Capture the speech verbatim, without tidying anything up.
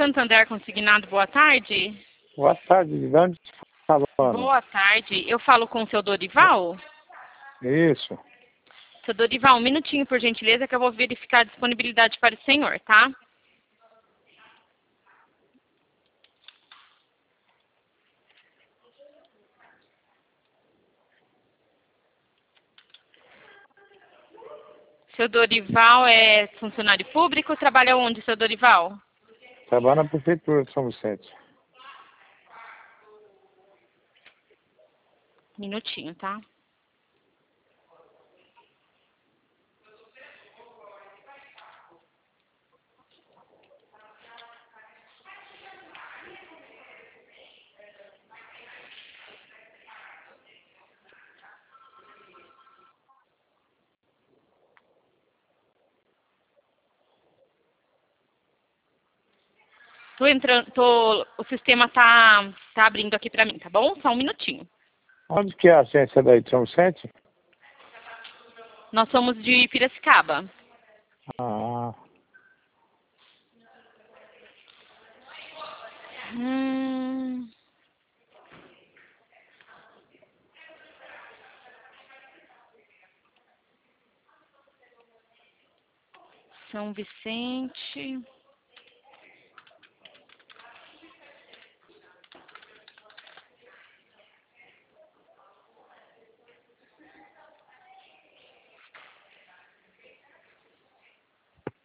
Santander Consignado, boa tarde. Boa tarde, de onde está falando? Boa tarde, eu falo com o seu Dorival? Isso. Seu Dorival, um minutinho, por gentileza, que eu vou verificar a disponibilidade para o senhor, tá? Seu Dorival é funcionário público? Trabalha onde, seu Dorival? Trabalho na Prefeitura de São Vicente. Minutinho, tá? Tô entrando, tô, o sistema tá, tá abrindo aqui pra mim, tá bom? Só um minutinho. Onde que é a agência daí de São Vicente? Nós somos de Piracicaba. Ah, Hum... São Vicente...